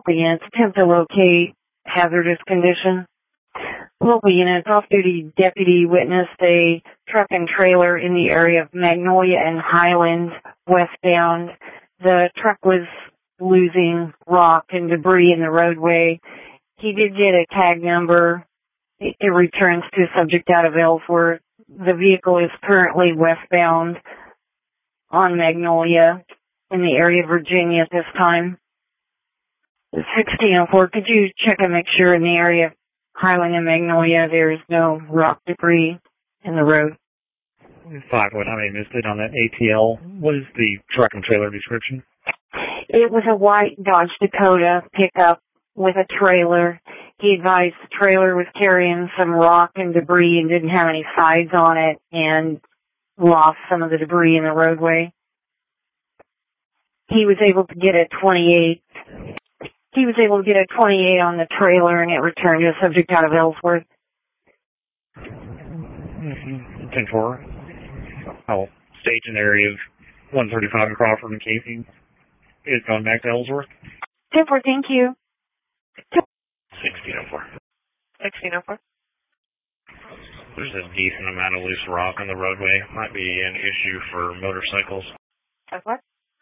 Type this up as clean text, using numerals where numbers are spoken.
Local units attempt to locate hazardous condition. Local units, off-duty deputy witnessed a truck and trailer in the area of Magnolia and Highland westbound. The truck was losing rock and debris in the roadway. He did get a tag number. It returns to subject out of Ellsworth. The vehicle is currently westbound on Magnolia in the area of Virginia at this time. 1604, could you check and make sure in the area of Highland and Magnolia there is no rock debris in the road? 5, what I missed it on that ATL. What is the truck and trailer description? It was a white Dodge Dakota pickup with a trailer. He advised the trailer was carrying some rock and debris and didn't have any sides on it and lost some of the debris in the roadway. He was able to get a 28. He was able to get a 28 on the trailer and it returned to a subject out of Ellsworth. 10-4. I'll stage in the area of 135 in Crawford and Casey. It's going back to Ellsworth. 10-4, thank you. 1604. 1604. There's a decent amount of loose rock on the roadway. Might be an issue for motorcycles. What?